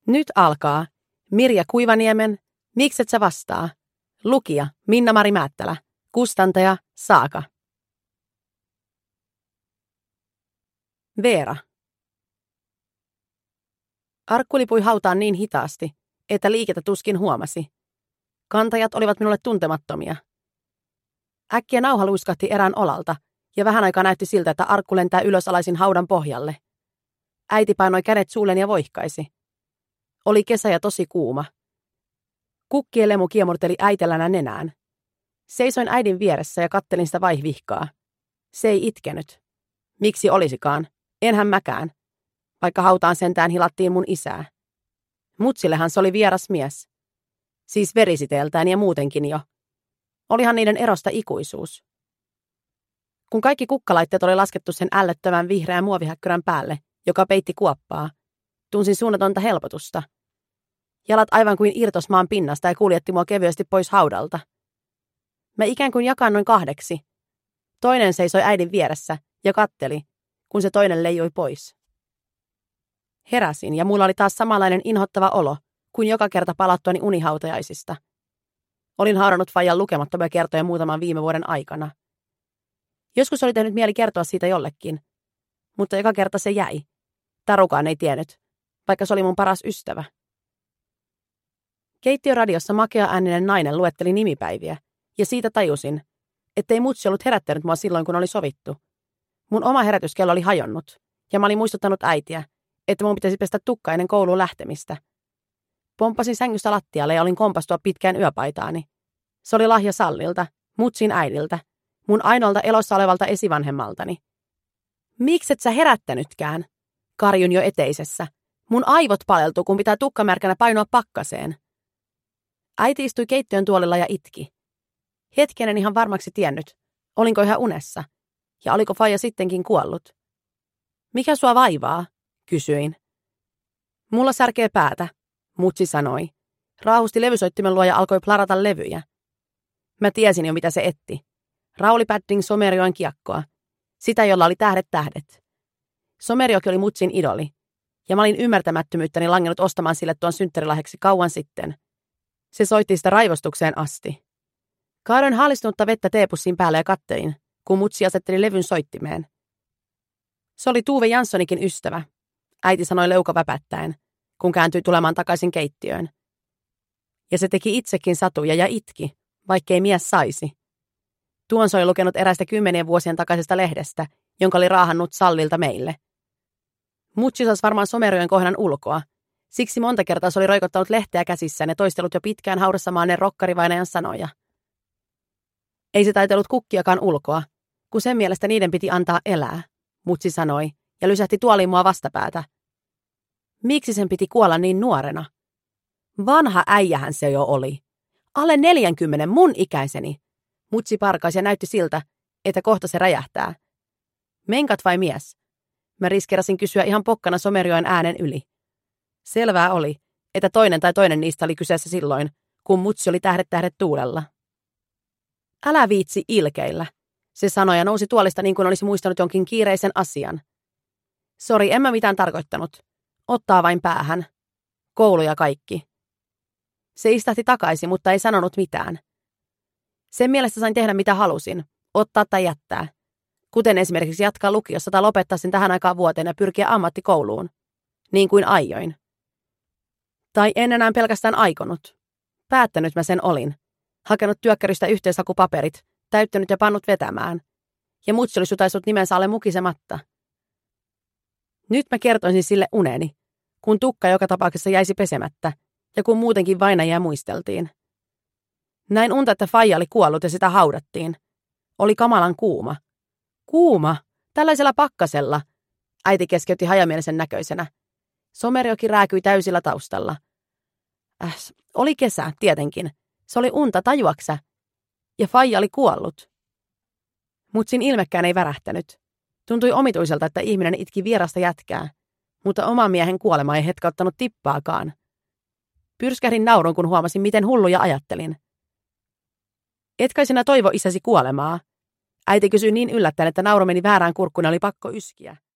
Nyt alkaa. Mirja Kuivaniemen Mikset sä vastaa? Lukija Minna-Mari Määttälä. Kustantaja Saaka. Veera. Arkku lipui hautaan niin hitaasti, että liikettä tuskin huomasi. Kantajat olivat minulle tuntemattomia. Äkkiä nauha luiskahti erään olalta, ja vähän aikaa näytti siltä, että arkku lentää ylösalaisin haudan pohjalle. Äiti painoi kädet suulleen ja voihkaisi. Oli kesä ja tosi kuuma. Kukkien lemu kiemurteli äitelänä nenään. Seisoin äidin vieressä ja kattelin sitä vaihvihkaa. Se ei itkenyt. Miksi olisikaan? Enhän mäkään. Vaikka hautaan sentään hilattiin mun isää. Mutsillehan se oli vieras mies. Siis verisiteeltään ja muutenkin jo. Olihan niiden erosta ikuisuus. Kun kaikki kukkalaitteet oli laskettu sen ällöttävän vihreän muovihäkkyrän päälle, joka peitti kuoppaa, tunsin suunnatonta helpotusta. Jalat aivan kuin irtos maan pinnasta ja kuljetti mua kevyesti pois haudalta. Mä ikään kuin jakannoin kahdeksi. Toinen seisoi äidin vieressä ja katteli, kun se toinen leijui pois. Heräsin ja mulla oli taas samanlainen inhottava olo kuin joka kerta palattuani unihautajaisista. Olin haudannut faijan lukemattomia kertoja muutaman viime vuoden aikana. Joskus oli tehnyt mieli kertoa siitä jollekin, mutta joka kerta se jäi. Tarukaan ei tiennyt, vaikka se oli mun paras ystävä. Keittiöradiossa makea-ääninen nainen luetteli nimipäiviä, ja siitä tajusin, ettei mutsi ollut herättänyt mua silloin, kun oli sovittu. Mun oma herätyskello oli hajonnut, ja mä olin muistuttanut äitiä, että mun pitäisi pestä tukka ennen kouluun lähtemistä. Pomppasin sängystä lattialle ja olin kompastua pitkään yöpaitaani. Se oli lahja Sallilta, mutsin äidiltä, mun ainoalta elossa olevalta esivanhemmaltani. Mikset sä herättänytkään? Karjun jo eteisessä. Mun aivot paleltuu, kun pitää tukkamärkänä painoa pakkaseen. Äiti istui keittiön tuolilla ja itki. Hetken en ihan varmaksi tiennyt, olinko ihan unessa, ja oliko faija sittenkin kuollut. Mikä sua vaivaa? Kysyin. Mulla särkee päätä, mutsi sanoi. Raahusti levysoittimen luo ja alkoi plarata levyjä. Mä tiesin jo, mitä se etti. Rauli Padding Somerjoen kiekkoa. Sitä, jolla oli tähdet. Somerjoki oli mutsin idoli, ja mä olin ymmärtämättömyyttäni langennut ostamaan sille tuon synttärilahjaksi kauan sitten. Se soitti sitä raivostukseen asti. Kaadoin haalistunutta vettä teepussin päälle ja kattelin, kun mutsi asetteli levyn soittimeen. Se oli Tuve Janssonikin ystävä, äiti sanoi leuka väpättäen, kun kääntyi tulemaan takaisin keittiöön. Ja se teki itsekin satuja ja itki, vaikkei mies saisi. Tuon se oli lukenut erästä 10 vuosien takaisesta lehdestä, jonka oli raahannut Sallilta meille. Mutsi saisi varmaan Somerjoen kohdan ulkoa. Siksi monta kertaa se oli roikottanut lehteä käsissään ja toistellut jo pitkään haudassa maaneen rokkarivainajan sanoja. Ei se taitellut kukkiakaan ulkoa, kun sen mielestä niiden piti antaa elää, mutsi sanoi ja lysähti tuoliin mua vastapäätä. Miksi sen piti kuolla niin nuorena? Vanha äijähän se jo oli. Alle 40 mun ikäiseni. Mutsi parkaisi ja näytti siltä, että kohta se räjähtää. Menkat vai mies? Mä riskerasin kysyä ihan pokkana Somerjoen äänen yli. Selvää oli, että toinen niistä oli kyseessä silloin, kun mutsi oli tähdet tuulella. Älä viitsi ilkeillä, se sanoi ja nousi tuolista niin kuin olisi muistanut jonkin kiireisen asian. Sori, en mä mitään tarkoittanut. Ottaa vain päähän. Koulu ja kaikki. Se istahti takaisin, mutta ei sanonut mitään. Sen mielestä sain tehdä mitä halusin, ottaa tai jättää. Kuten esimerkiksi jatkaa lukiossa tai lopettaa sen tähän aikaan vuoteen ja pyrkiä ammattikouluun. Niin kuin aioin. Tai en enää pelkästään aikonut. Päättänyt mä sen olin. Hakenut työkkäristä yhteishakupaperit, täyttänyt ja pannut vetämään. Ja mutsi oli sutaissut nimensä alle mukisematta. Nyt mä kertoisin sille uneni, kun tukka joka tapauksessa jäisi pesemättä ja kun muutenkin vainajia muisteltiin. Näin unta, että faija oli kuollut ja sitä haudattiin. Oli kamalan kuuma. Kuuma? Tällaisella pakkasella? Äiti keskeytti hajamielisen näköisenä. Somerjoki rääkyi täysillä taustalla. Oli kesä, tietenkin. Se oli unta, tajuaksä? Ja faija oli kuollut. Mutsin ilmekään ei värähtänyt. Tuntui omituiselta, että ihminen itki vierasta jätkää, mutta oman miehen kuolema ei hetkauttanut tippaakaan. Pyrskähdin naurun, kun huomasin, miten hulluja ajattelin. Etkai sinä toivo isäsi kuolemaa? Äiti kysyi niin yllättäen, että nauru meni väärään kurkkuun ja oli pakko yskiä.